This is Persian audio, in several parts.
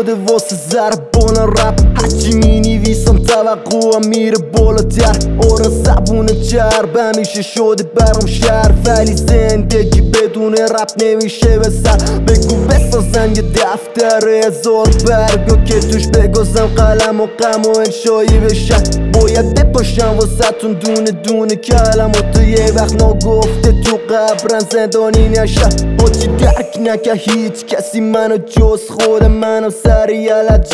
شده واسه ضربان رپ. هرچی می نویسم توقعم میره بالاتر. آره زبون چرب همیشه شده برام شهر، ولی زندگی بدون رپ نمیشه به سر. بگو بسازن یه دفتر 1000 برگا که توش بگذم قلم و غم و انشایی بشن. باید بپاشم واسه تون دونه دونه کلم و تو یه وقت نگفته تو قبرن زندانی نشم. باچی درک نکه هیچ کسی منو جز خود منم. سری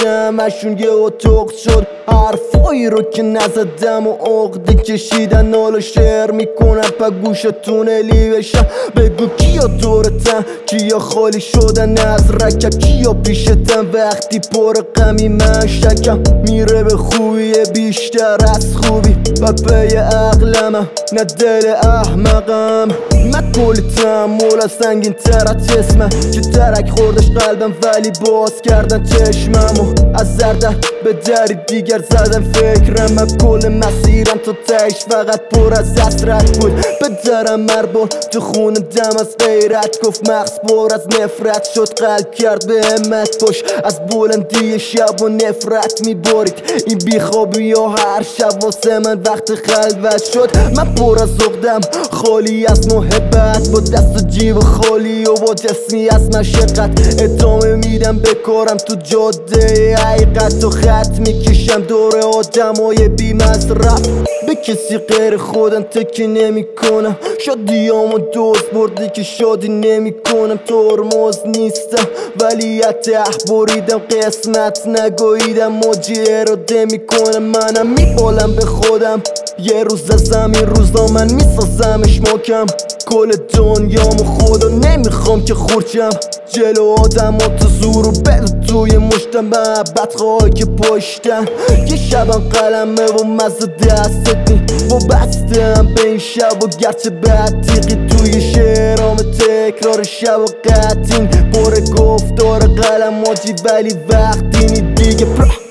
جمعشون یه اتاق شد. حرفایی رو که نزدم و عقده کشیدن حالا شعر میکنم پا گوشتون الی بشم. بگو کیا دورتن، کیا خالی شدن از رکب، کیا پیشتن وقتی پر غمی من شکم. میره به خوبی بیشتر از خوبی و پی عقلمم نه دل احمقم. من کلی تحمل از سنگین تر از جسمم که درک خوردش قلبم ولی باز کردن چشممو. از زردن به دری دیگر زدن فکرم. من کل مسیرم تا تهش فقط پر از حسرت بود. به درم مربار تو خون دم از غیرت گفت مغز پر از نفرت شد. قلب کرد به همت باش از بلندی شب و نفرت میبارید. این بیخوابی ها هر شب واسه من وقت خلوت شد. من پر از عقدم خالی از محبت، با دست و جیب خالی و با جسمی از مشقت. ادامه میدم به کارم تو جاده حقیقت و خط میکشم دور آدمای بی مصرف. به کسی غیر خودم تکی نمی کنم. شادیامو دوست برده که شادی نمی کنم. ترمز نیستم ولی ته بریدم قسمت نگوییدم موجی اراده میکنم. منم میبالم به خودم یه روز از زمین روزا من میسازمش ماکم. کل دنیامو خدا نمیخوام که خورچم. جلو آدم ها تو زور و بد توی مشتم محبت خواهی که پشتن. یه شبم قلمه و مزه دستت نی و بستم به این شب و گرچه بد تیقی توی شعرام تکرار شب و قطین پر گفتار قلم آجی ولی وقتی نی دیگه